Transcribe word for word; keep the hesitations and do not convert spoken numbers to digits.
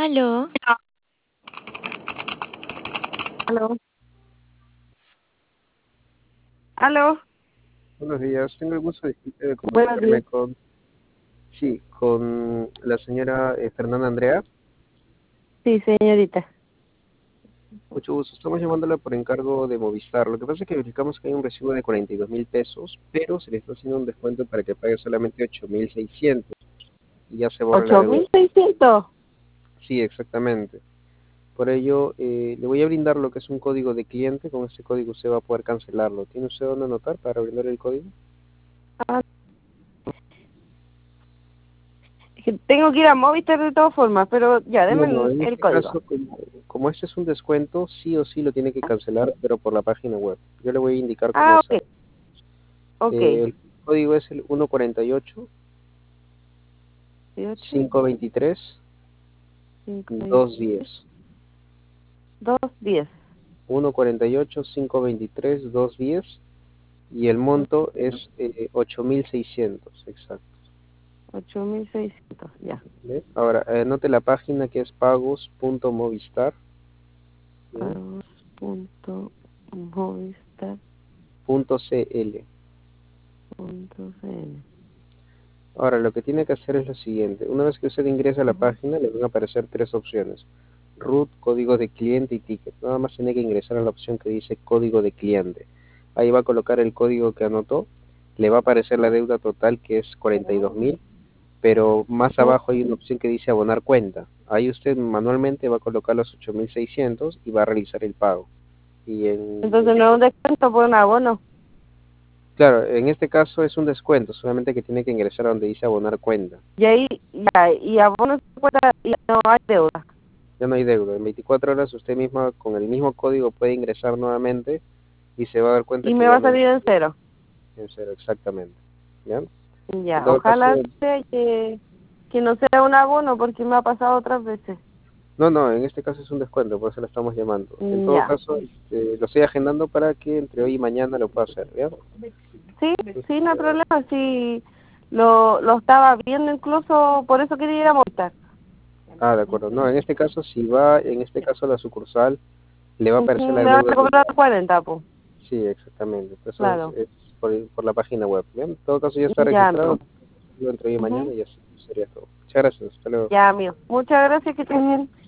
Aló. Aló. Aló. Buenos días, tengo el gusto de, de Buenos comunicarme días. con, sí, con la señora eh, Fernanda Andrea. Sí, señorita. Mucho gusto, estamos llamándola por encargo de Movistar. Lo que pasa es que verificamos que hay un recibo de cuarenta y dos mil pesos, pero se le está haciendo un descuento para que pague solamente ocho mil seiscientos y ya se borra la ¿Ocho deuda. mil seiscientos? Sí, exactamente. Por ello, eh, le voy a brindar lo que es un código de cliente. Con este código usted va a poder cancelarlo. ¿Tiene usted dónde anotar para brindar el código? Ah, es que tengo que ir a Movistar de todas formas, pero ya, No, deme no, el, en el este código. caso, como, como este es un descuento, sí o sí lo tiene que cancelar, pero por la página web. Yo le voy a indicar cómo Ah, hacer. ok. Ok. Eh, el código es el uno cuarenta y ocho, dieciocho, quinientos veintitrés, cinco, doscientos diez. dos, diez. uno cuarenta y ocho, quinientos veintitrés, doscientos diez y el monto es eh, ocho mil seiscientos, exacto. Ocho mil seiscientos, ya. ¿Ve? Ahora, eh, anote la página que es pagos punto movistar Pagos punto movistar punto cl. punto cl. Ahora, lo que tiene que hacer es lo siguiente. Una vez que usted ingresa a la Ujú. página, le van a aparecer tres opciones. Root, código de cliente y ticket. Nada más tiene que ingresar a la opción que dice código de cliente. Ahí va a colocar el código que anotó. Le va a aparecer la deuda total, que es cuarenta y dos mil, pero más Sí. abajo hay una opción que dice abonar cuenta. Ahí usted manualmente va a colocar los ocho mil seiscientos y va a realizar el pago. Y en, Entonces no es un descuento por un abono. claro, en este caso es un descuento, solamente que tiene que ingresar a donde dice abonar cuenta. Y ahí, ya, y abono se cuenta y no hay deuda. Ya no hay deuda. En veinticuatro horas usted misma con el mismo código puede ingresar nuevamente y se va a dar cuenta Y que me ya va a no hay salir en cero. en cero, exactamente. ¿Ya? En Ya, todo caso, ojalá sea que, que no sea un abono porque me ha pasado otras veces. no, no, en este caso es un descuento, por eso lo estamos llamando. En todo Ya. caso, este, lo estoy agendando para que entre hoy y mañana lo pueda hacer, ¿ya? Sí, Entonces, sí, no hay ya- problema. Sí, lo, lo estaba viendo incluso, por eso quería ir a montar. Ah, de acuerdo. No, en este caso, si va, en este caso a la sucursal, le va a Ujú, aparecer la me van deuda a cobrar total. cuarenta, pues. Sí, exactamente. Entonces, Claro. es por, por la página web, ¿bien? En todo caso, ya está Ya, registrado. amigo. Yo entre hoy y mañana Ujú. y así sería todo. Muchas gracias. Hasta luego. Ya, amigo. Muchas gracias, que estén bien.